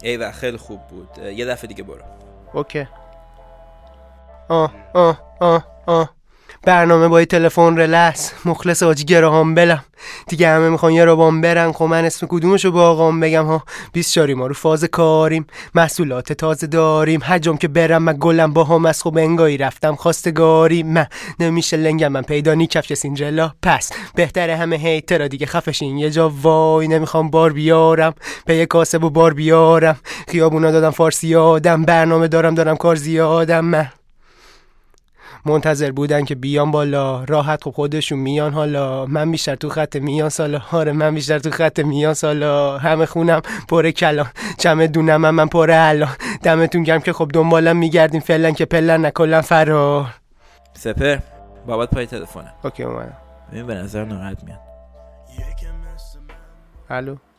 ایوه خیلی خوب بود. یه دفعه دیگه برو. اوکی. برنامه با تلفن رلس مخلص آجی گراهام بلم دیگه همه میخوان یه رو بام برن. خب من اسم کدومشو با آقام بگم ها؟ 24 ما رو فاز کاریم، محصولات تازه داریم، حجم که برم من گلم با هم از خوب انگایی رفتم خواستگاری. من نمیشه لنگم من پیدا نی کفش سینجلا، پس بهتره همه هیترا دیگه خفشین یه جا وای. نمیخوام بار بیارم پی کاسب و بار بیارم، خیابونا دادم فارسی آدم، برنامه دارم کار زیادم. من منتظر بودن که بیان بالا، راحت خب خودشون میان حالا. من بیشتر تو خط میان سالا، آره من بیشتر تو خط میان سالا. همه خونم پر کلان، چمدونم من پر الان. دمتون گرم که خب دنبالم میگردین فعلا که پلن نکلن فرار. سپر بابات پای تلفنه. اوکی اومدم. ببین به نظر ناراحت میاد. الو